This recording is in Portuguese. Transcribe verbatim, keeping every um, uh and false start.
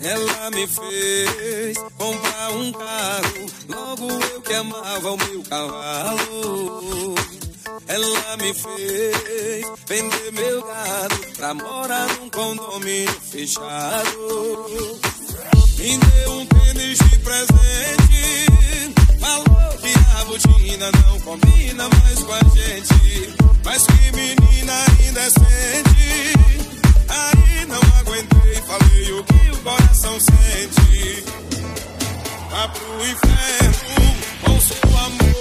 Ela me fez comprar um carro, logo eu que amava o meu cavalo. Ela me fez vender meu gado pra morar num condomínio fechado. Me deu um tênis de presente, falou que a botina não combina mais com a gente. Mas que menina indecente, aí não aguentei, falei o que o coração sente. Vá pro inferno com seu amor.